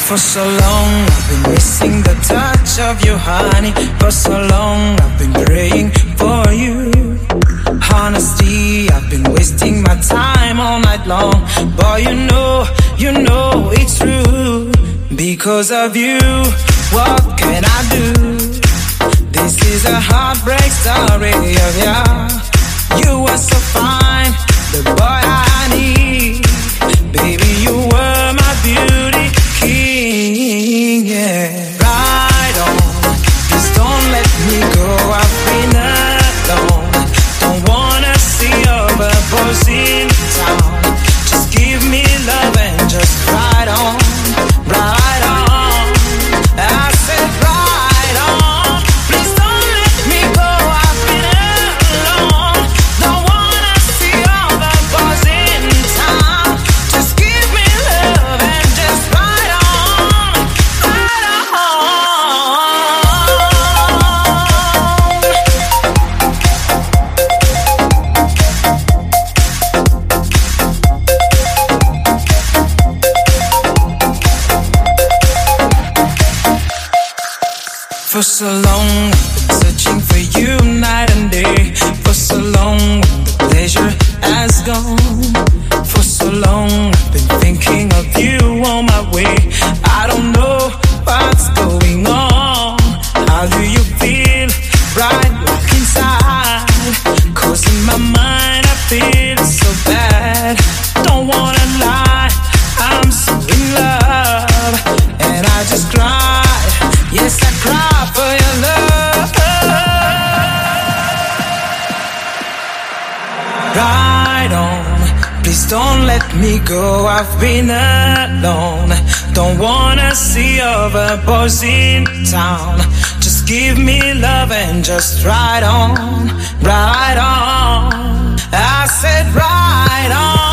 For so long I've been missing the touch of you, honey. For so long I've been praying for you. Honesty, I've been wasting my time all night long. Boy, you know it's true. Because of you, what can I do? This is a heartbreak story of ya. You were so fine, the boy I need. Baby, you were my beauty king, yeah. Ride on, please don't let me go. I've been alone. Don't wanna see other boys in town. Just give me love and just ride on, ride on. I said ride on, please don't let me go. I've been alone. Don't wanna see other boys in town. Just give me love and just ride on, ride on. For so long I've been searching for you night and day. For so long the pleasure has gone. For so long I've been thinking of you on my way. I don't know what's going on. How do you feel right like inside? 'Cause in my mind I feel so bad. Don't wanna lie, I'm so in love. And I just cry, yes I cry for your love. Ride on, please don't let me go. I've been alone. Don't wanna see other boys in town. Just give me love and just ride on, ride on. I said ride on.